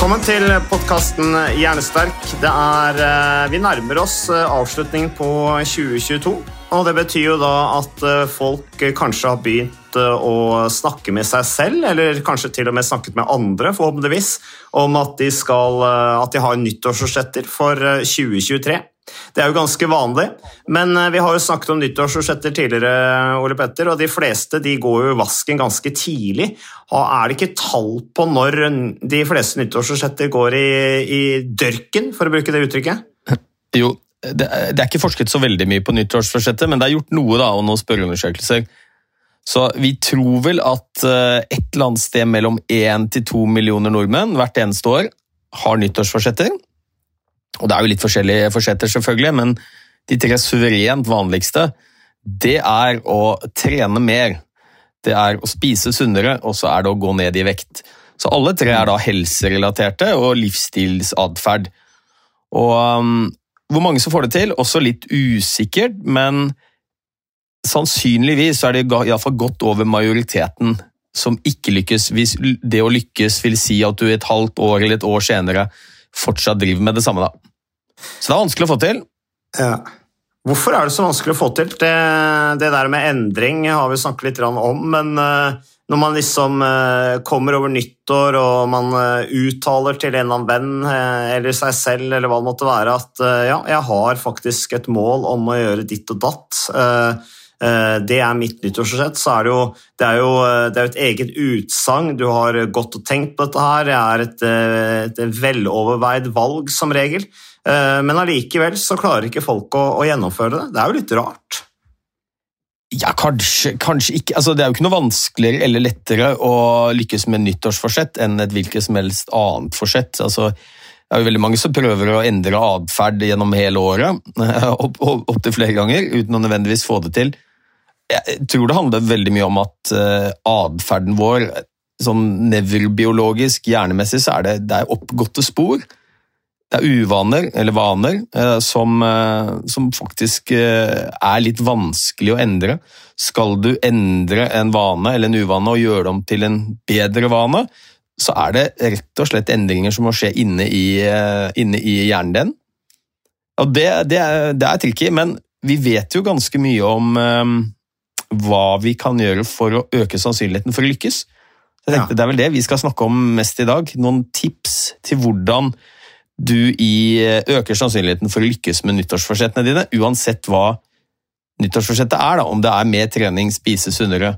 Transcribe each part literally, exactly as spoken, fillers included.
Velkommen til podcasten Hjernesterk. Det er, vi nærmer oss avslutningen på tjue tjueto, og det betyr jo da at folk kanskje har begynt å snakke med seg selv, eller kanskje til og med snakket med andre, forhåpentligvis, om at de, skal, at de har nyttårsforsetter for tjue tjuetre. Det er jo ganske vanlig, men vi har jo snakket om nyttårsforsetter tidligere, Ole Petter, og de fleste de går jo i vasken ganske tidlig. Og er det ikke tall på når de fleste nyttårsforsetter går i, i dørken, for å bruke det uttrykket? Jo, det er, det er ikke forsket så veldig mye på nyttårsforsetter, men det er gjort noe da, og noen spørreundersøkelser. Så vi tror vel at et eller annet sted mellom én til to millioner nordmenn hvert eneste år har nyttårsforsetter. Og det er jo litt forskjellige forsetter selvfølgelig, men de tre suverent vanligste, det er å trene mer, det er å spise sunnere, og så er det å gå ned i vekt. Så alle tre er da helserelaterte og livsstilsadferd. Og um, hvor mange som får det til, også litt usikkert, men sannsynligvis er det i hvert fall godt over majoriteten som ikke lykkes. Hvis det å lykkes vil si at du et halvt år eller et år senere fortsatt driver med det samme da. Så det er vanskelig å få til. Ja. Hvorfor er det så vanskelig å få til? Det, det der med endring har vi snakket litt om, men når man liksom kommer over nyttår og man uttaler til en eller annen venn eller seg selv eller hva det måtte være at ja, jeg har faktisk et mål om å gjøre ditt og datt, det er mitt nyttårsforsett, så er det jo, det er jo, det er jo et eget utsagn, du har gått og tenkt på dette her, det er et, et veloverveid valg som regel, men allikevel så klarer ikke folk å, å gjennomføre det, det er jo litt rart. Ja, kanskje, kanskje ikke, altså det er jo ikke noe vanskeligere eller lettere å lykkes med nyttårsforsett enn et hvilket som helst annet forsett, altså det er jo veldig mange som prøver å endre adferd gjennom hele året, opp, opp, opp til flere ganger, uten å nødvendigvis få det til. Jeg tror det handler veldig mye om at uh, adferden vår, sånn nevrobiologisk, hjernemessig, så er det, det er oppgåtte spor. Det er uvaner, eller vaner, uh, som, uh, som faktisk uh, er litt vanskelig å endre. Skal du endre en vane eller en uvane og gjøre dem til en bedre vane, så er det rett og slett endringer som må skje inne i, uh, inne i hjernen din. Og det, det, er, det er tricky, men vi vet jo ganske mye om um, hva vi kan gjøre for å øke sannsynligheten for å lykkes. Jeg tenkte ja. Det er vel det vi skal snakke om mest i dag. Noen tips til hvordan du i øker sannsynligheten for å lykkes med nyttårsforsettene dine, uansett hva nyttårsforsettet er da, om det er mer trening, spise sunnere,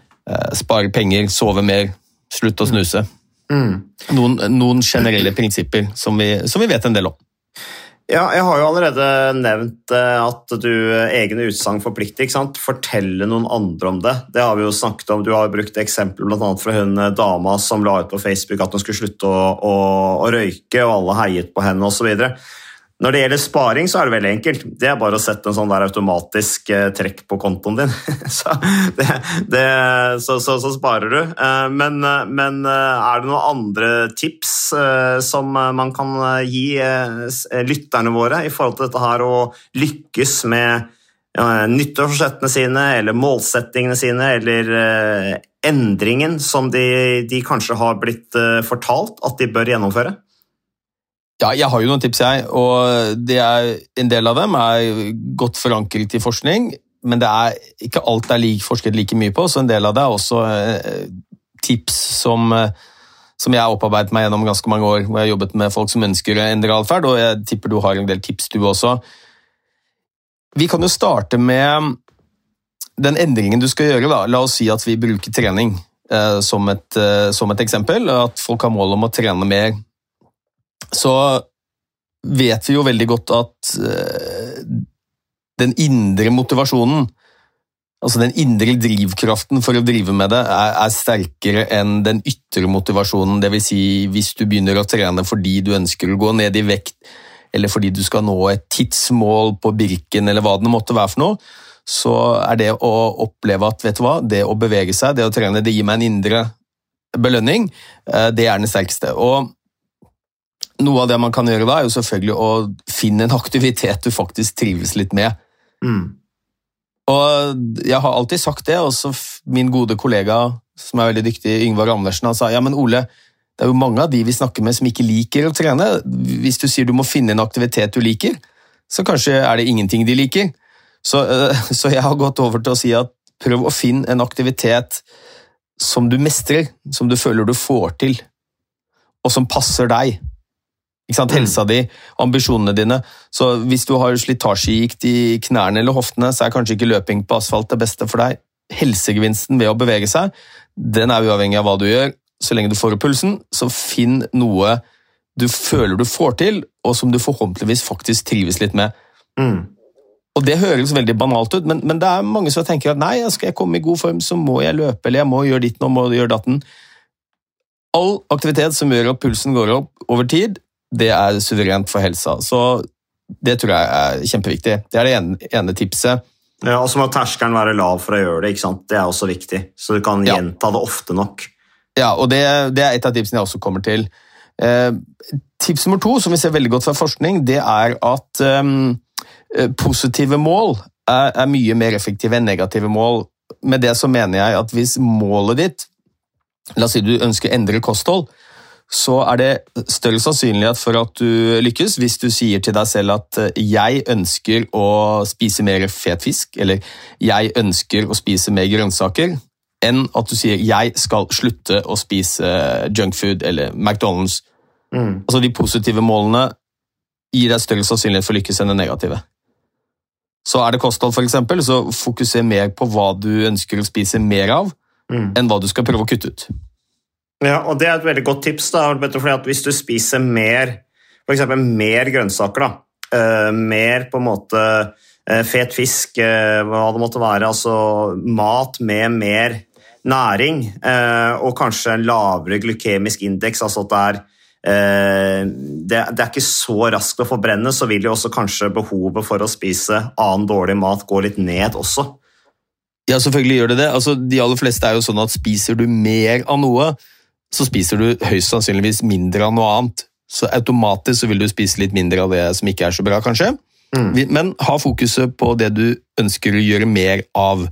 spare penger, sove mer, slutte å snuse. Mm. Noen, noen generelle prinsipper som vi, som vi vet en del om. Ja, jeg har jo allerede nevnt at du egne utsagn forplikter, ikke sant? Fortelle noen andre om det. Det har vi jo snakket om. Du har brukt eksempel blant annet fra hun dama som la ut på Facebook at hun skulle slutte å, å, å røyke, og alle heiet på henne og så videre. Når det gjelder sparing så er det veldig enkelt. Det er bare å sette en sånn der automatisk trekk på kontoen din. så, det, det, så, så, så sparer du. Men, men er det noen andre tips som man kan gi lytterne våre i forhold til dette her å lykkes med nyttårsforsettene sine, eller målsettingene sine, eller endringen som de, de kanskje har blitt fortalt at de bør gjennomføre? Ja, jeg har jo noen tips jeg, og det er, en del av dem er godt forankret i forskning, men det er ikke alt det er like, forsket like mye på, så en del av det er også eh, tips som, som jeg har opparbeidet meg gjennom ganske mange år, hvor jeg har jobbet med folk som ønsker å endre adferd, og jeg tipper du har en del tips du også. Vi kan jo starte med den endringen du skal gjøre da. La oss si at vi bruker trening eh, som, et, eh, som et eksempel, at folk har mål om å trene mer. Så vet vi jo veldig godt at uh, den indre motivasjonen, altså den indre drivkraften for å drive med det, er, er sterkere enn den ytre motivasjonen. Det vil si, hvis du begynner å trene fordi du ønsker å gå ned i vekt, eller fordi du skal nå et tidsmål på Birken, eller hva det måtte være for noe, så er det å oppleve at, vet du hva, det å bevege seg, det å trene, det gir meg en indre belønning, uh, det er den sterkeste. Og noe av det man kan gjøre da er jo selvfølgelig å finne en aktivitet du faktisk trives litt med. Mm. Og jeg har alltid sagt det, også min gode kollega, som er veldig dyktig, Yngvar Andersen, han sa, ja, men Ole, Det er jo mange av de vi snakker med som ikke liker å trene. Hvis du sier du må finne en aktivitet du liker, så kanskje er det ingenting de liker. Så, så jeg har gått over til å si at prøv å finne en aktivitet som du mestrer, som du føler du får til, og som passer deg. Ikke sant? Helsa di, ambisjonene dine. Så hvis du har slitasjegikt i knærne eller hoftene, så er kanskje ikke løping på asfalt det beste for deg. Helsegevinsten ved å bevege seg, den er uavhengig av hva du gjør. Så lenge du får opp pulsen, så finn noe du føler du får til, og som du forhåpentligvis faktisk trives litt med. Mm. Og det høres veldig banalt ut, men, men det er mange som tenker at nei, skal jeg komme i god form, så må jeg løpe, eller jeg må gjøre ditt nå, må gjøre datten. All aktivitet som gjør at pulsen går opp over tid, det er suverent for helsa, så det tror jeg er kjempeviktig. Det er det ene, ene tipset. Ja, og så må terskelen være lav for å gjøre det, ikke sant? Det er også viktig, så du kan ja. gjenta det ofte nok. Ja, og det, det er et av tipsene jeg også kommer til. Eh, tips nummer to, som vi ser veldig godt fra forskning, det er at eh, positive mål er, er mye mer effektive enn negative mål. Med det så mener jeg at hvis målet ditt, la oss si du ønsker å endre kosthold, så er det større sannsynlighet for at du lykkes hvis du sier til deg selv at jeg ønsker å spise mer fet fisk, eller jeg ønsker å spise mer grønnsaker, enn at du sier jeg skal slutte å spise junkfood eller McDonald's. Mm. Altså de positive målene gir deg større sannsynlighet for å lykkes enn det negative. Så er det kosthold for eksempel, så fokuser mer på hva du ønsker å spise mer av, mm. enn hva du skal prøve å kutte ut. Ja, og det er et veldig godt tips da, fordi at hvis du spiser mer, for eksempel mer grønnsaker da, uh, mer på en måte uh, fet fisk, uh, hva det måtte være, altså mat med mer næring, uh, og kanskje en lavere glykemisk indeks, altså at det er, uh, det, det er ikke så raskt å forbrenne, så vil jo også kanskje behovet for å spise annen dårlig mat gå litt ned også. Ja, selvfølgelig gjør det det. Altså, de aller fleste er jo sånn at spiser du mer av noe, så spiser du høyst sannsynligvis mindre av noe annet. Så automatisk så vil du spise litt mindre av det som ikke er så bra, kanskje. Mm. Men ha fokuset på det du ønsker å gjøre mer av.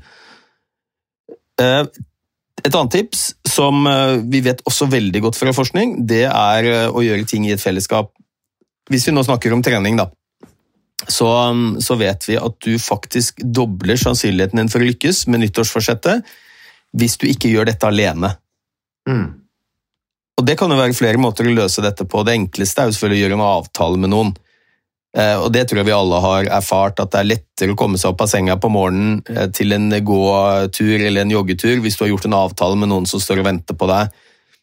Et annet tips, som vi vet også veldig godt fra forskning, det er å gjøre ting i et fellesskap. Hvis vi nå snakker om trening, da, så, så vet vi at du faktisk dobler sannsynligheten din for å lykkes med nyttårsforsettet hvis du ikke gjør dette alene. Mm. Og det kan jo være flere måter å løse dette på. Det enkleste er jo selvfølgelig å gjøre en avtale med noen. Og det tror jeg vi alle har erfart, at det er lettere å komme seg opp av senga på morgenen til en gåtur eller en joggetur hvis du har gjort en avtale med noen som står og venter på deg.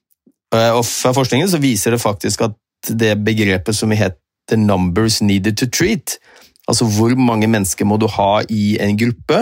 Og fra forskningen så viser det faktisk at det begrepet som heter numbers needed to treat, altså hvor mange mennesker må du ha i en gruppe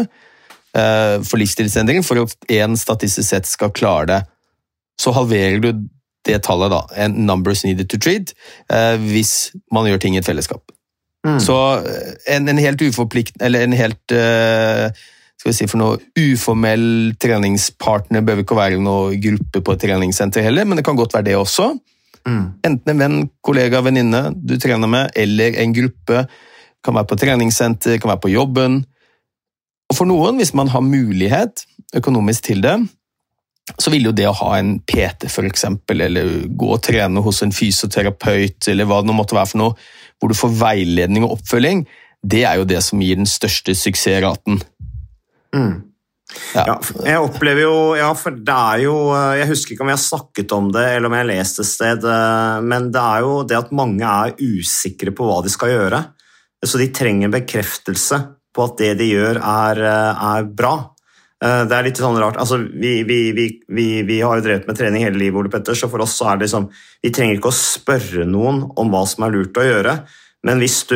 for livsstilsendring for at en statistisk sett skal klare det, så halverer du det tallet da, en numbers needed to treat, eh, hvis man gjør ting i et fellesskap. Mm. Så en, en helt uforplikt, eller en helt, eh, skal vi si for noe, uformell treningspartner bør ikke være noen gruppe på et treningssenter heller, men det kan godt være det også. Mm. Enten en venn, kollega, venninne du trener med, eller en gruppe, kan være på treningssenter, kan være på jobben. Og for noen, hvis man har mulighet økonomisk til det, så vil jo det å ha en P T for eksempel, eller gå og trene hos en fysioterapeut, eller hva det nå måtte være for noe, hvor du får veiledning og oppfølging, det er jo det som gir den største suksessraten. Mm. Ja. Ja, jeg opplever jo, ja, for det er jo, jeg husker ikke om jeg har snakket om det, eller om jeg har lest et sted, men det er jo det at mange er usikre på hva de skal gjøre, så de trenger bekreftelse på at det de gjør er, er bra. Det er litt sånn rart, altså vi, vi, vi, vi, vi har jo drevet med trening hele livet, Ole Petter, så for oss så er det liksom, vi trenger ikke å spørre noen om hva som er lurt å gjøre, men hvis du,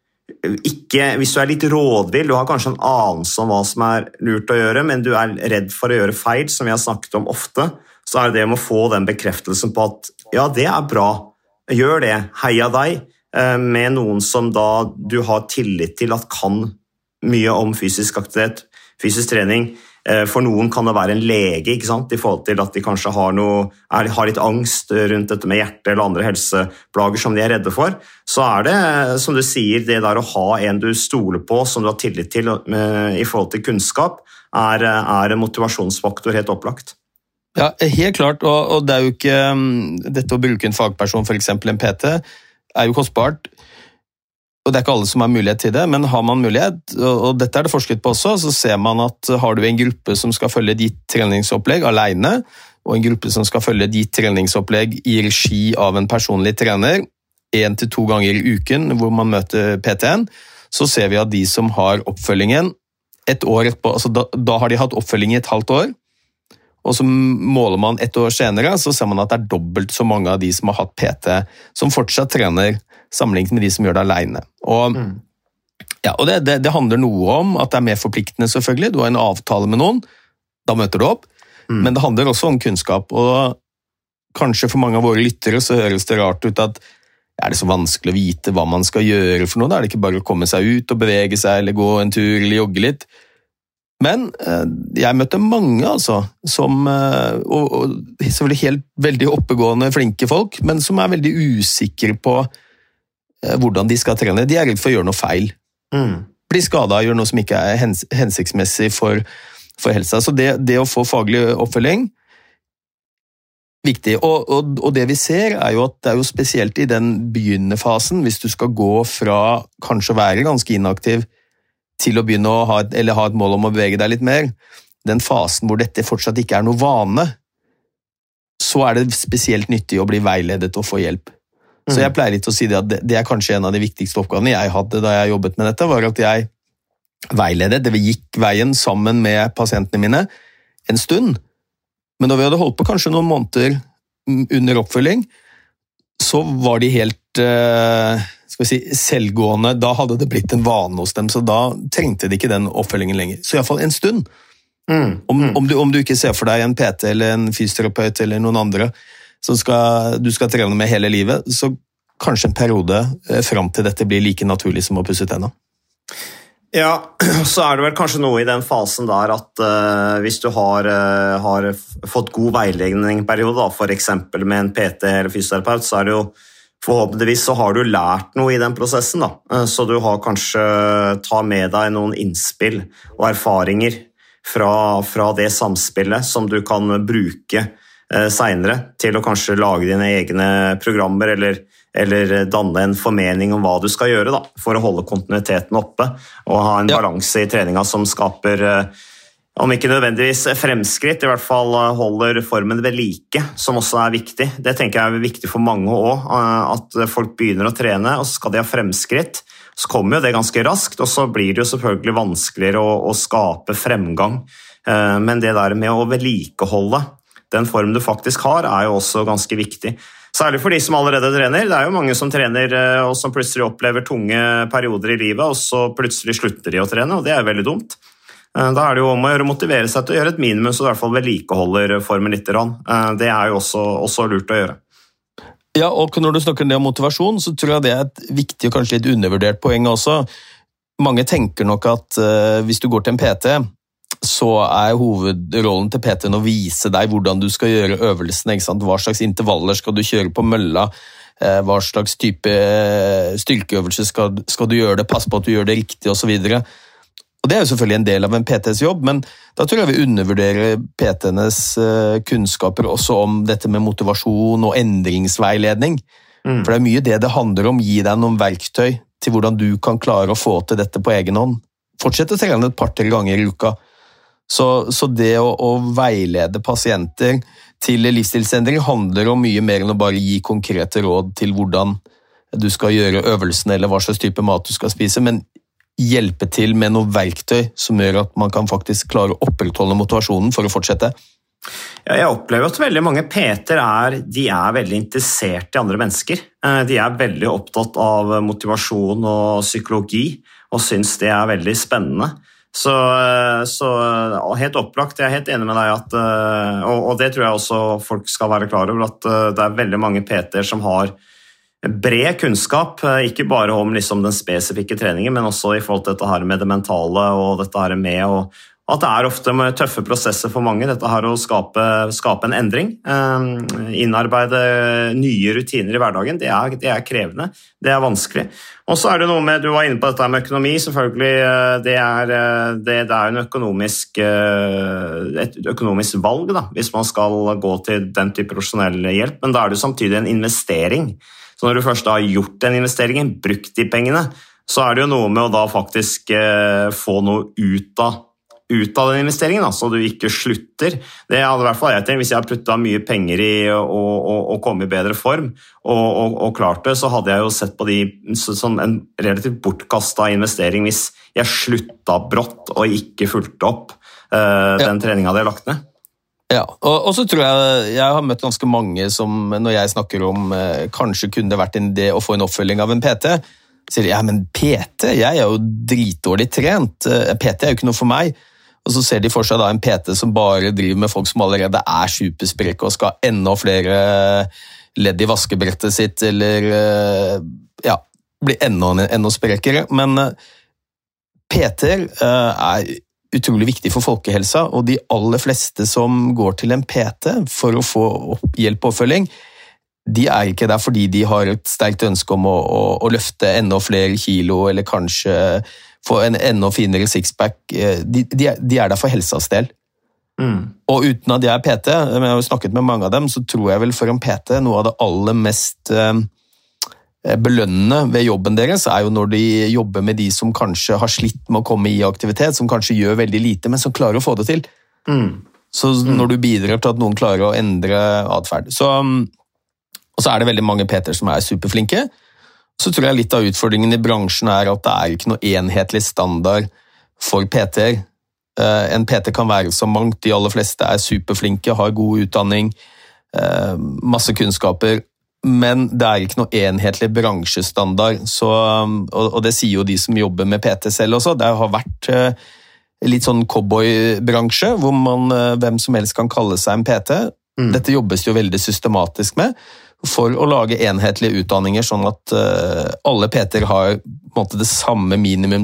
ikke, hvis du er litt rådvill, du har kanskje en anelse om hva som er lurt å gjøre, men du er redd for å gjøre feil, som vi har snakket om ofte, så er det det med å få den bekreftelsen på at ja, det er bra, gjør det, heia deg, med noen som da du har tillit til at kan mye om fysisk aktivitet, fysisk trening. For noen kan det være en lege, ikke sant? I forhold til at de kanskje har, noe, er, har litt angst rundt dette med hjerte eller andre helseplager som de er redde for. Så er det, som du sier, det der å ha en du stoler på, som du har tillit til i forhold til kunnskap, er, er en motivasjonsfaktor helt opplagt. Ja, helt klart, og, og det er jo ikke dette å bruke en fagperson, for eksempel en P T, er jo kostbart, og det er ikke alle som har mulighet til det, men har man mulighet, og, og dette er det forsket på også, så ser man at har du en gruppe som skal følge ditt treningsopplegg alene, og en gruppe som skal følge ditt treningsopplegg i regi av en personlig trener, en til to ganger i uken hvor man møter P T-en, så ser vi at de som har oppfølgingen et år etterpå, altså da, da har de hatt oppfølging i et halvt år, og så måler man et år senere, så ser man at det er dobbelt så mange av de som har hatt P T, som fortsatt trener, sammenlignet med de som gjør det alene. Og, mm. ja, og det, det, det handler noe om at det er mer forpliktende selvfølgelig, du har en avtale med noen, da møter du opp, mm. men det handler også om kunnskap, og kanskje for mange av våre lyttere så høres det rart ut at er det så vanskelig å vite hva man skal gjøre for noe, da er det ikke bare å komme seg ut og bevege seg, eller gå en tur, eller jogge litt. Men jeg møtte mange, altså, som, og, og selvfølgelig helt veldig oppegående, flinke folk, men som er veldig usikre på hvordan de skal trene. De er redd for å gjøre noe feil. Mm. Bli skadet, gjøre noe som ikke er hens, hensiktsmessig for, for helsa. Så det, det å få faglig oppfølging, viktig. Og, og, og det vi ser er jo at det er jo spesielt i den begynnende fasen, hvis du skal gå fra kanskje å være ganske inaktiv, til å begynne å ha et, eller ha et mål om å bevege deg litt mer, den fasen hvor dette fortsatt ikke er noe vane, så er det spesielt nyttig å bli veiledet og få hjelp. Så jeg pleier litt å si det at det, det er kanskje en av de viktigste oppgavene jeg hadde da jeg jobbet med dette, var at jeg veiledet, det vi gikk veien sammen med pasientene mine en stund, men da vi hadde holdt på kanskje noen måneder under oppfølging, så var de helt eh, skal vi si, selvgående, da hadde det blitt en vane hos dem, så da trengte de ikke den oppfølgingen lenger. Så i hvert fall en stund. Mm, om, mm. Om, du, om du ikke ser for deg en P T eller en fysioterapeut eller noen andre som skal, du skal trene med hele livet, så kanskje en periode eh, frem til dette blir like naturlig som å pusse tenna. Ja, så er det vel kanskje noe i den fasen der at uh, hvis du har, uh, har fått god veiledning en periode, da, for eksempel med en P T eller fysioterapeut, så er det jo forhåpentligvis så har du lært noe i den prosessen, da. Så du har kanskje ta med deg noen innspill og erfaringer fra, fra det samspillet som du kan bruke eh, senere til å kanskje lage dine egne programmer eller, eller danne en formening om hva du skal gjøre da, for å holde kontinuiteten oppe og ha en ja. balanse i treninga som skaper eh, om ikke nødvendigvis fremskritt, i hvert fall holder formen ved like, som også er viktig. Det tenker jeg er viktig for mange også, at folk begynner å trene, og så skal de ha fremskritt. Så kommer jo det ganske raskt, og så blir det jo selvfølgelig vanskeligere å, å skape fremgang. Men det der med å vedlikeholde den form du faktisk har, er jo også ganske viktig. Særlig for de som allerede trener. Det er jo mange som trener og som plutselig opplever tunge perioder i livet, og så plutselig slutter de å trene, og det er veldig dumt. Da er det jo om å gjøre motivere seg til å gjøre et minimum, så i hvert fall vedlikeholder formen litt. Det er jo også, også lurt å gjøre. Ja, og når du snakker om motivasjon, så tror jeg det er et viktig og kanskje litt undervurdert poeng også. Mange tenker nok at uh, hvis du går til en P T, så er hovedrollen til P T-en å vise deg hvordan du skal gjøre øvelsene, ikke sant? Hva slags intervaller skal du kjøre på mølla, uh, hva slags type styrkeøvelse skal, skal du gjøre det, pass på at du gjør det riktig og så videre. Og det er jo selvfølgelig en del av en P T's jobb, men da tror jeg vi undervurderer P T-enes kunnskaper også om dette med motivasjon og endringsveiledning. Mm. For det er mye det det handler om, gi deg noen verktøy til hvordan du kan klare å få til dette på egen hånd. Fortsett å trene et par-tre ganger i uka. Så, så det å, å veilede pasienter til livsstilsendring handler om mye mer enn å bare gi konkrete råd til hvordan du skal gjøre øvelsen eller hva slags type mat du skal spise, men hjelpe til med noen verktøy som gjør at man kan faktisk klare å opprettholde motivasjonen for å fortsette. Ja, jeg opplever at veldig mange P T-er er, de er veldig interessert i andre mennesker. De er veldig opptatt av motivasjon og psykologi, og synes det er veldig spennende. Så, så helt opplagt, jeg er helt enig med deg, at, og, og det tror jeg også folk skal være klar over, at det er veldig mange P T-er som har bred kunnskap, ikke bare om liksom den spesifikke treningen, men også i forhold til dette her med det mentale, og dette her med å, at det er ofte med tøffe prosesser for mange, dette her å skape, skape en endring, innarbeide nye rutiner i hverdagen, det er, det er krevende, det er vanskelig. Og så er det noe med, du var inne på dette med økonomi, selvfølgelig, det er, det, det er en økonomisk, et økonomisk valg da, hvis man skal gå til den type profesjonell hjelp, men da er det samtidig en investering. Så når du først har gjort den investeringen, brukt de pengene, så er det jo noe med å da faktisk få noe ut av ut av den investeringen, da, så du ikke slutter. Det hadde i hvert fall jeg tenkt, hvis jeg hadde puttet mye penger i å komme i bedre form og, og, og klart det, så hadde jeg jo sett på de som en relativt bortkastet investering hvis jeg sluttet brått og ikke fulgte opp uh, den ja. treningen jeg hadde lagt ned. Ja, og, og så tror jeg jeg har møtt ganske mange som, når jeg snakker om eh, kanskje kunne det vært en idé å få en oppfølging av en P T, sier de, ja, men P T, jeg er jo dritdårlig trent, P T er jo ikke noe for meg. Og så ser de for seg da en P T som bare driver med folk som allerede er supersprekke og skal ha enda flere ledd i vaskebrettet sitt, eller ja, bli enda, enda sprekere. Men P T-er er utrolig viktig for folkehelsa, og de aller fleste som går til en P T for å få hjelp og oppfølging, de er ikke der fordi de har et sterkt ønske om å, å, å løfte enda flere kilo, eller kanskje få en enda finere sixpack. De, de, de er der for helsas del. Mm. Og uten at jeg er P T, men jeg har snakket med mange av dem, så tror jeg vel for en P T, noe av det aller mest eh, belønnende ved jobben deres, er jo når de jobber med de som kanskje har slitt med å komme i aktivitet, som kanskje gjør veldig lite, men som klarer å få det til. Mm. Så når du bidrar til at noen klarer å endre adferd. Så, og så er det veldig mange P T-er som er superflinke. Så tror jeg litt av utfordringen i bransjen er at det er ikke noe enhetlig standard for P T-er. En P T kan være så mangt, de aller fleste er superflinke, har god utdanning, masse kunnskaper, men det er ikke noe enhetlig bransjestandard, så, og det sier jo de som jobber med P T selv også. Det har vært litt sånn cowboy-bransje, hvor man, hvem som helst kan kalle seg en P T. Mm. Dette jobbes jo veldig systematisk med, for å lage enhetlige utdanninger, sånn at uh, alle P T-er har på en måte, det samme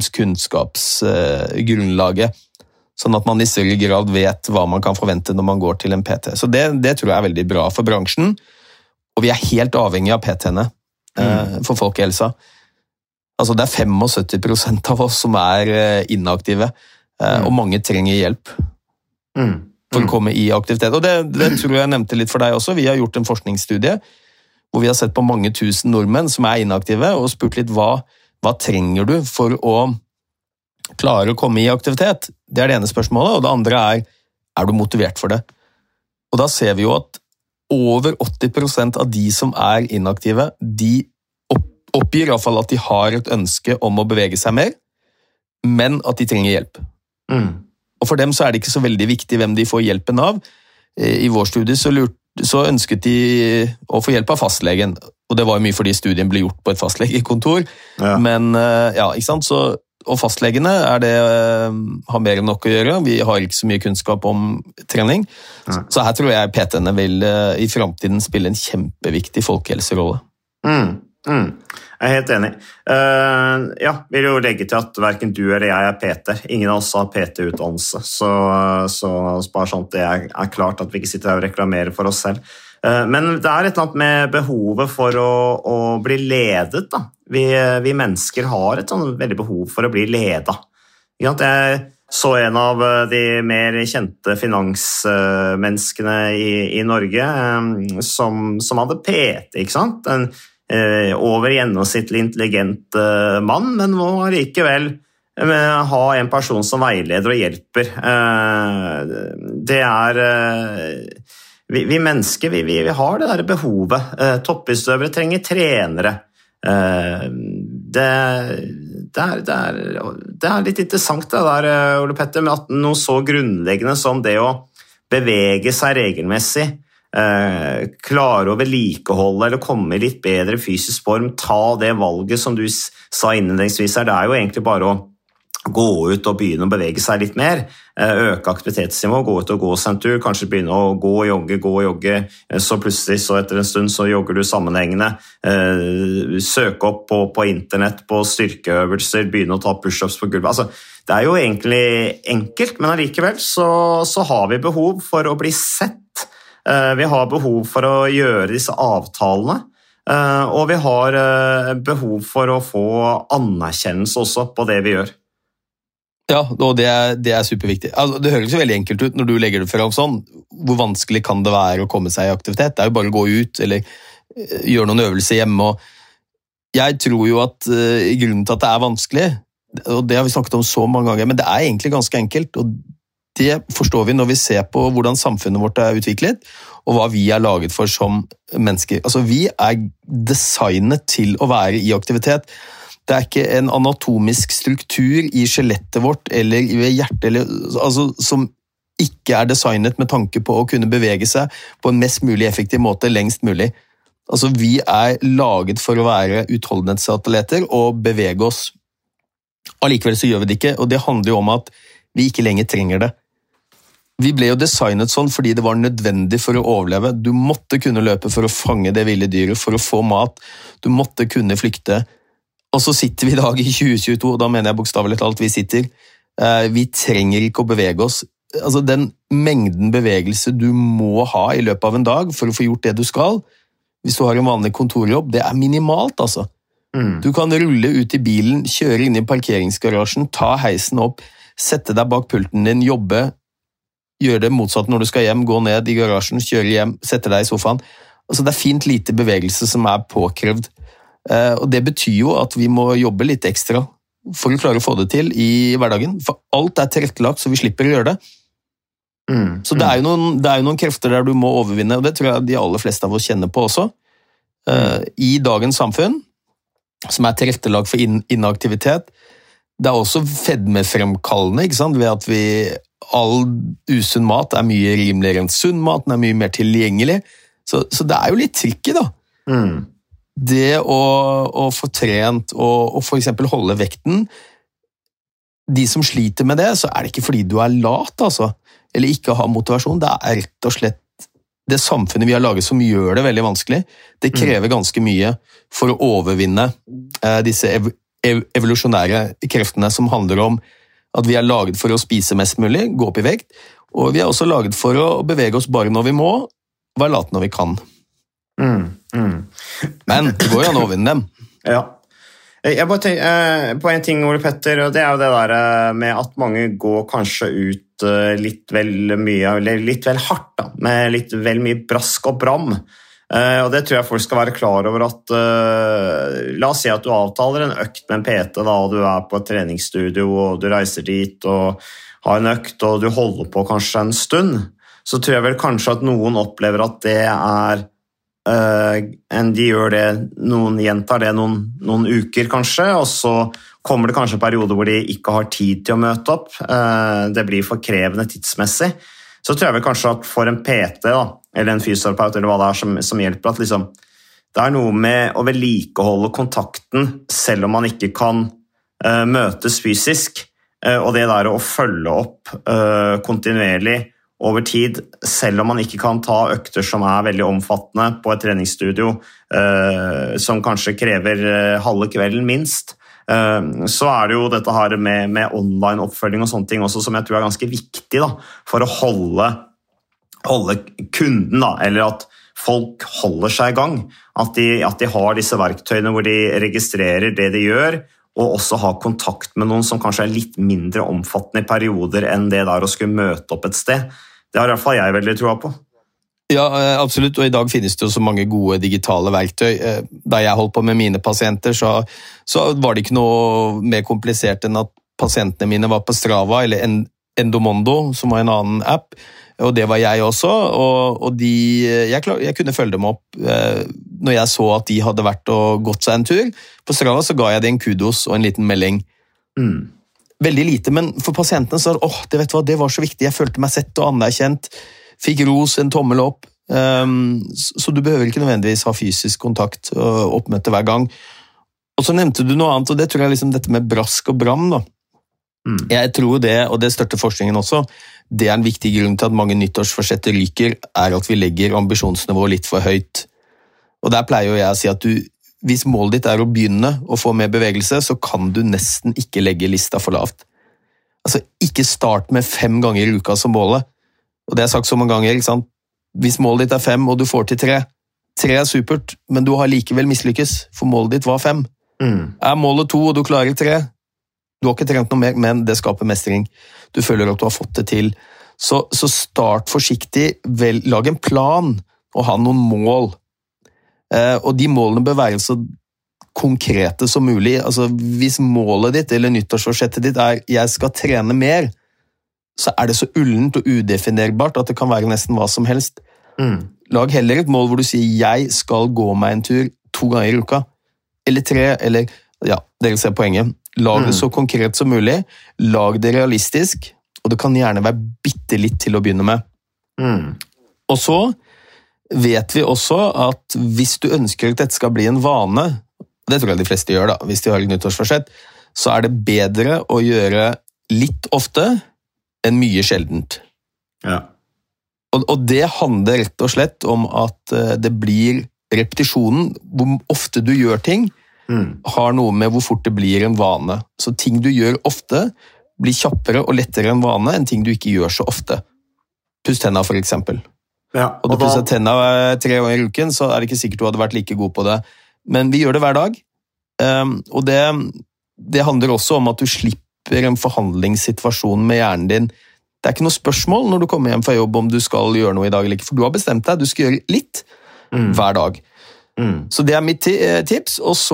minimumskunnskapsgrunnlaget, uh, sånn at man i større grad vet hva man kan forvente når man går til en P T. Så det, det tror jeg er veldig bra for bransjen, og vi er helt avhengige av P T-ene uh, mm. for folkehelsa. Altså, det er syttifem prosent av oss som er uh, inaktive, uh, mm. og mange trenger hjelp. Mm. For å komme i aktivitet. Og det, det tror jeg nevnte litt for deg også. Vi har gjort en forskningsstudie hvor vi har sett på mange tusen nordmenn som er inaktive, og spurt litt hva, hva trenger du for å klare å komme i aktivitet? Det er det ene spørsmålet, og det andre er, er du motivert for det? Og da ser vi jo at over åtti prosent av de som er inaktive, de oppgir i hvert fall at de har et ønske om å bevege seg mer, men at de trenger hjelp. Mm. Og for dem så er det ikke så veldig viktig hvem de får hjelpen av. I vår studie så, lurt, så ønsket de å få hjelp av fastlegen, og det var jo mye fordi studien ble gjort på et fastlegekontor, ja. Men ja, ikke sant? Så, og fastlegene er det, har mer enn nok å gjøre, vi har ikke så mye kunnskap om trening, ja. Så her tror jeg P T-ene vil i fremtiden spille en kjempeviktig folkehelserolle. Mm. Mm. Jeg er helt enig. Uh, ja, vil jo legge til at hverken du eller jeg er P T. Ingen av oss har P T-utdannelse, så, så bare sånn at det er, er klart at vi ikke sitter her og reklamerer for oss selv. Uh, men det er et eller annet med behovet for å, å bli ledet. Da. Vi, vi mennesker har et sånn veldig behov for å bli ledet. Jeg så en av de mer kjente finansmenneskene i, i Norge um, som, som hadde P T, ikke sant? En over gjennomsnittlig intelligent mann, men må likevel ha en person som veileder og hjelper. Det er vi, vi mennesker, vi, vi, vi har det der behovet. Toppidrettsutøvere trenger trenere. Det, det, er, det, er, det er litt interessant det der, Ole Petter, med at noe så grunnleggende som det å bevege seg regelmessig, Eh, klare å vedlikeholde eller komme i litt bedre fysisk form, ta det valget som du sa innledningsvis her, det er jo egentlig bare å gå ut og begynne å bevege seg litt mer, øke aktivitetsnivå, gå ut og gå seg en tur, kanskje begynne å gå og jogge, gå og jogge, så plutselig så etter en stund så jogger du sammenhengende, søke opp på, på internett på styrkeøvelser, begynne å ta push-ups på gulvet. Altså, det er jo egentlig enkelt, men allikevel så, så har vi behov for å bli sett. Vi har behov for å gjøre disse avtalene, og vi har behov for å få anerkjennelse også på det vi gjør. Ja, og det er, det er superviktig. Altså, det høres jo veldig enkelt ut når du legger det frem sånn. Hvor vanskelig kan det være å komme seg i aktivitet? Det er jo bare å gå ut eller uh, gjøre noen øvelser hjemme. Og jeg tror jo at uh, grunnen til at det er vanskelig, og det har vi snakket om så mange ganger, men det er egentlig ganske enkelt, og det forstår vi når vi ser på hvordan samfunnet vårt er utviklet, og hva vi er laget for som mennesker. Altså, vi er designet til å være i aktivitet. Det er ikke en anatomisk struktur i skjelettet vårt eller i hjertet eller, altså, som ikke er designet med tanke på å kunne bevege seg på en mest mulig effektiv måte lengst mulig. Altså, vi er laget for å være utholdenhetsatleter og bevege oss. Allikevel så gjør vi det ikke, og det handler jo om at vi ikke lenger trenger det. Vi ble jo designet sånn fordi det var nødvendig for å overleve. Du måtte kunne løpe for å fange det ville dyret, for å få mat. Du måtte kunne flykte. Og så sitter vi i dag i tjue tjueto, og da mener jeg bokstavelig talt vi sitter. Vi trenger ikke å bevege oss. Altså, den mengden bevegelse du må ha i løpet av en dag for å få gjort det du skal, hvis du har en vanlig kontorjobb, det er minimalt, altså. Mm. Du kan rulle ut i bilen, kjøre inn i parkeringsgarasjen, ta heisen opp, sette deg bak pulten din, jobbe, gjøre det motsatt når du skal hjem, gå ned i garasjen, kjøre hjem, sette deg i sofaen. Altså, det er fint lite bevegelse som er påkrevd. Og det betyr jo at vi må jobbe litt ekstra for å klare å få det til i hverdagen, for alt er tilrettelagt så vi slipper å gjøre det. Mm, så det er, jo noen, det er jo noen krefter der du må overvinne, og det tror jeg de aller fleste av oss kjenner på også. Mm. I dagens samfunn, som er tilrettelagt for inaktivitet, det er også fedmefremkallende, ikke sant? Ved at vi, all usunn mat er mye rimeligere enn sunn mat, den er mye mer tilgjengelig, så, så det er jo litt tricky da. Mm. Det å, å få trent og, og for eksempel holde vekten, de som sliter med det, så er det ikke fordi du er lat, altså, eller ikke har motivasjon, det er rett og slett det samfunnet vi har laget som gjør det veldig vanskelig. Det krever ganske mye for å overvinne eh, disse ev ev evolusjonære kreftene som handler om at vi er laget for å spise mest mulig, gå opp i vekt, og vi er også laget for å bevege oss bare når vi må, være late når vi kan. Mm, mm. Men det går jo an å overvinne dem. Ja. Jeg bare tenker på en ting, Ole Petter, og det er jo det der med at mange går kanskje ut litt vel mye, eller litt vel hardt da, med litt vel mye brask og bram. Og det tror jeg folk skal være klar over at, la oss si at du avtaler en økt med en P T da, og du er på et treningsstudio, og du reiser dit og har en økt, og du holder på kanskje en stund, så tror jeg vel kanskje at noen opplever at det er Uh, enn de gjør det, noen gjentar det noen, noen uker kanskje, og så kommer det kanskje en periode hvor de ikke har tid til å møte opp, uh, det blir for krevende tidsmessig, så tror jeg vel kanskje at for en P T da, eller en fysioterapeut eller hva det er som, som hjelper, at liksom, det er noe med å vedlikeholde kontakten selv om man ikke kan uh, møtes fysisk, uh, og det der å følge opp uh, kontinuerlig over tid, selv om man ikke kan ta økter som er veldig omfattende på et treningsstudio, eh, som kanskje krever eh, halve kvelden minst, eh, så er det jo dette her med, med online oppfølging og sånne ting også, som jeg tror er ganske viktig da, for å holde, holde kunden, da, eller at folk holder seg i gang, at de, at de har disse verktøyene hvor de registrerer det de gjør, og også ha kontakt med noen som kanskje er litt mindre omfattende i perioder enn det der å skulle møte opp et sted. Det har i hvert fall jeg veldig troa på. Ja, absolutt, og i dag finnes det jo så mange gode digitale verktøy. Da jeg holdt på med mine pasienter, så, så var det ikke noe mer komplisert enn at pasientene mine var på Strava, eller Endomondo, som var en annen app, og det var jeg også, og, og de, jeg, klar, jeg kunne følge dem opp. Når jeg så at de hadde vært og gått seg en tur på Strava, så ga jeg det en kudos og en liten melding. Mm. Veldig lite, men for pasientene så er det, åh, det vet du hva, det var så viktig, jeg følte meg sett og anerkjent, fikk ros, en tommel opp, um, så du behøver ikke nødvendigvis ha fysisk kontakt og oppmøte hver gang. Og så nevnte du noe annet, og det tror jeg liksom dette med brask og bram da. Mm. Jeg tror det, og det støtter forskningen også, det er en viktig grunn til at mange nyttårsforsetter ryker, er at vi legger ambisjonsnivået litt for høyt. Og der pleier jo jeg å si at du, hvis målet ditt er å begynne å få mer bevegelse, så kan du nesten ikke legge lista for lavt. Altså, ikke start med fem ganger i uka som målet. Og det har jeg sagt så mange ganger, ikke sant? Hvis målet ditt er fem, og du får til tre, tre er supert, men du har likevel mislykkes, for målet ditt var fem. Mm. Er målet to, og du klarer tre, du har ikke trent noe mer, men det skaper mestring. Du føler at du har fått det til. Så, så start forsiktig, vel, lag en plan, og ha noen mål. Eh, og de målene bør være så konkrete som mulig. Altså, hvis målet ditt, eller nyttårsforsettet ditt er «jeg skal trene mer», så er det så ullent og udefinerbart at det kan være nesten hva som helst. Mm. Lag heller et mål hvor du sier «jeg skal gå meg en tur to ganger i uka», eller tre, eller, ja, dere ser poenget. Lag det så konkret som mulig, lag det realistisk, og det kan gjerne være bitte litt til å begynne med. Mm. Og så vet vi også at hvis du ønsker at dette skal bli en vane, det tror jeg de fleste gjør da, hvis de har et nyttårsforsett, så er det bedre å gjøre litt ofte enn mye sjeldent. Ja. Og, og det handler rett og slett om at det blir repetisjonen, hvor ofte du gjør ting, mm. har noe med hvor fort det blir en vane. Så ting du gjør ofte blir kjappere og lettere en vane enn ting du ikke gjør så ofte. Puss tenna for eksempel. Ja, og, og du pusser tenna tre ganger i uken, så er det ikke sikkert du hadde vært like god på det. Men vi gjør det hver dag, um, og det, det handler også om at du slipper en forhandlingssituasjon med hjernen din. Det er ikke noe spørsmål når du kommer hjem fra jobb om du skal gjøre noe i dag eller ikke, for du har bestemt deg, du skal gjøre litt mm. hver dag. Mm. Så det er mitt tips, og så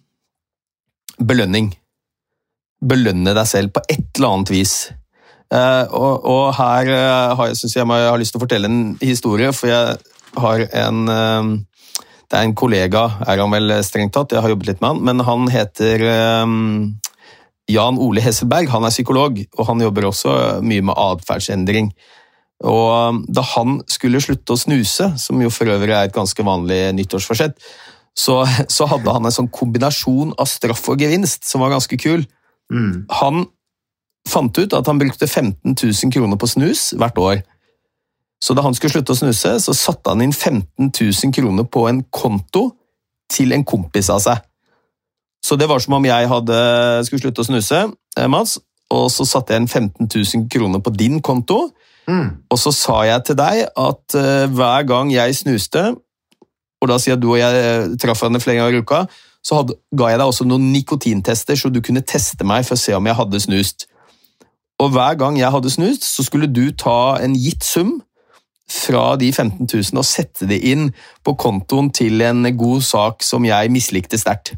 belønning. Belønne deg selv på et eller annet vis. Uh, og, og her uh, har jeg, synes jeg, jeg har lyst til å fortelle en historie, for jeg har en, uh, det er en kollega, er han vel strengt tatt, jeg har jobbet litt med han, men han heter uh, Jan Ole Hesselberg, han er psykolog, og han jobber også mye med adferdsendring. Og da han skulle slutte å snuse, som jo for øvrig er et ganske vanlig nyttårsforsett, så, så hadde han en sånn kombinasjon av straff og gevinst, som var ganske kul. Mm. Han fant ut at han brukte femten tusen kroner på snus hvert år. Så da han skulle slutte å snuse, så satte han inn femten tusen kroner på en konto til en kompis av seg. Så det var som om jeg hadde, skulle slutte å snuse, Mats, og så satte jeg inn femten tusen kroner på din konto, mm. og så sa jeg til deg at uh, hver gang jeg snuste, og da sier du og jeg traff henne flere ganger i uka, så hadde, ga jeg deg også noen nikotintester, så du kunne teste meg for å se om jeg hadde snust. Og hver gang jeg hadde snust, så skulle du ta en gitt sum fra de femten tusen og sette det inn på kontoen til en god sak som jeg mislikte sterkt.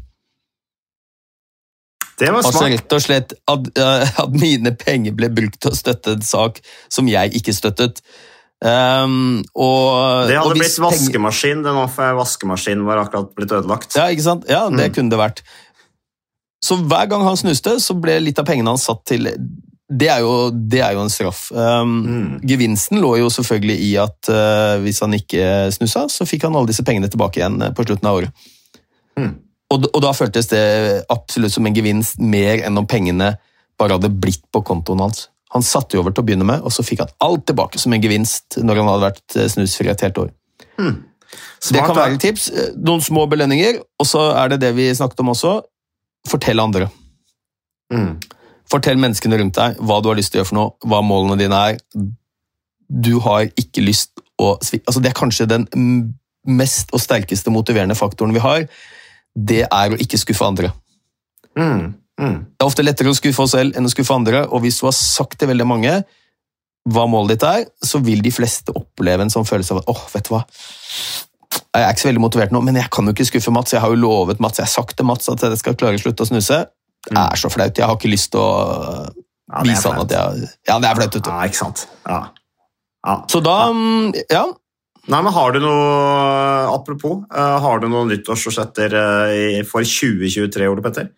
Det var smart. Altså rett og slett at, at mine penger ble brukt til å støtte en sak som jeg ikke støttet. Um, og, det hadde og blitt vaskemaskin, den vaskemaskinen var akkurat blitt ødelagt. Ja, ikke sant? Ja, det mm. kunne det vært. Så hver gang han snuste, så ble litt av pengene han satt til. Det er jo, det er jo en straff. Um, mm. Gevinsten lå jo selvfølgelig i at uh, hvis han ikke snusa, så fikk han alle disse pengene tilbake igjen på slutten av året. Mm. Og, og da føltes det absolutt som en gevinst mer enn om pengene bare hadde blitt på kontoen hans. Han satte jo over til å begynne med, og så fikk han alt tilbake som en gevinst når han hadde vært snusfri et helt år. Mm. Det kan være et tips. Noen små belønninger, og så er det det vi snakket om også. Fortell andre. Mm. Fortell menneskene rundt deg hva du har lyst til å gjøre for noe, hva målene dine er. Du har ikke lyst å svikte. Altså, det er kanskje den mest og sterkeste motiverende faktoren vi har. Det er å ikke skuffe andre. Mm, mm. Det er ofte lettere å skuffe oss selv enn å skuffe andre, og hvis du har sagt til veldig mange hva målet ditt er, så vil de fleste oppleve en sånn følelse av at, åh, oh, vet du hva, jeg er ikke så veldig motivert nå, men jeg kan jo ikke skuffe Mats, jeg har jo lovet Mats, jeg har sagt til Mats at jeg skal klare å slutte å snuse. Det er så flaut, jeg har ikke lyst til å ja, vise han at jeg... Ja, det er flaut. Ja, ikke sant. Ja. Ja. Så da, ja... Nei, men har du noe, apropos, uh, har du noen nyttårsforsetter uh, for tjue tjuetre, Ole Petter?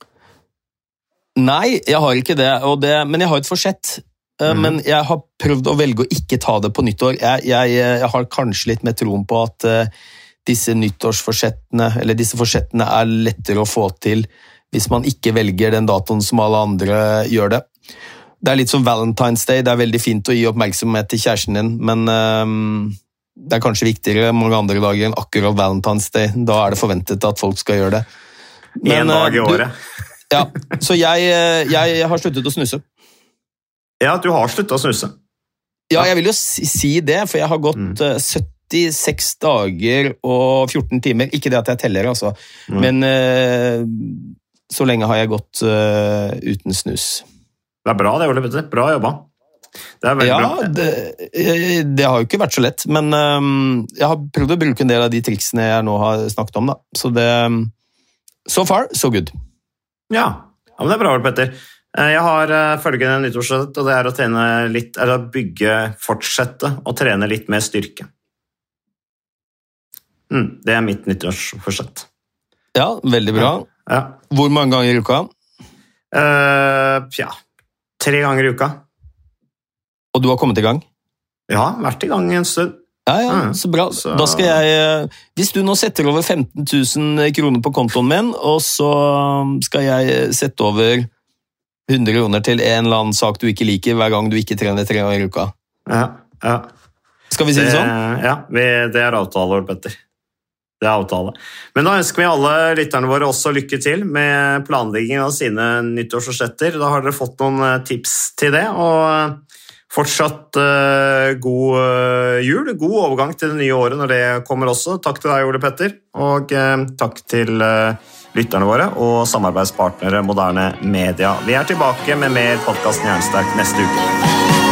Nei, jeg har ikke det, og det men jeg har et forsett. Uh, mm. Men jeg har prøvd å velge å ikke ta det på nyttår. Jeg, jeg, jeg har kanskje litt mer troen på at uh, disse nyttårsforsettene, eller disse forsettene er lettere å få til hvis man ikke velger den datoen som alle andre gjør det. Det er litt som Valentine's Day, det er veldig fint å gi oppmerksomhet til kjæresten din, men um, det er kanskje viktigere mange andre dager enn akkurat Valentine's Day. Da er det forventet at folk skal gjøre det. Men, en dag i året. Du, ja, så jeg, jeg har sluttet å snuse. Ja, du har sluttet å snuse. Ja, jeg vil jo si, si det, for jeg har gått mm. syttiseks dager og fjorten timer. Ikke det at jeg teller, altså. Mm. Men uh, så lenge har jeg gått uh, uten snus. Det er bra det, Ole Petter. Bra jobba. Det er veldig ja, bra. Det, det har jo ikke vært så lett, men um, jeg har prøvd å bruke en del av de triksene jeg nå har snakket om, da. Så det, so far, so good. Ja, ja men det er bra, Ole Petter. Jeg har følgende nyttårsforsett, og det er å trene litt, eller å bygge, fortsette å trene litt mer styrke. Mm, det er mitt nyttårsforsett. Ja, veldig bra. Ja. Hvor mange ganger i uka? Uh, ja, tre ganger i uka. Og du har kommet i gang? Ja, vært i gang en stund. Ja, ja, så bra. Så... Da skal jeg, hvis du nå setter over femten tusen kroner på kontoen min, og så skal jeg sette over hundre kroner til en eller annen sak du ikke liker hver gang du ikke trener tre ganger i uka. Ja, ja. Skal vi si det, det sånn? Ja, vi, det er avtale, Petter. Det er avtale. Men da ønsker vi alle lytterne våre også lykke til med planleggingen av sine nyttårsforsetter. Da har dere fått noen tips til det, og fortsatt uh, god uh, jul, god overgang til det nye året når det kommer også. Takk til deg, Ole Petter, og uh, takk til uh, lytterne våre og samarbeidspartnere Moderne Media. Vi er tilbake med mer podcasten Jernsterk neste uke.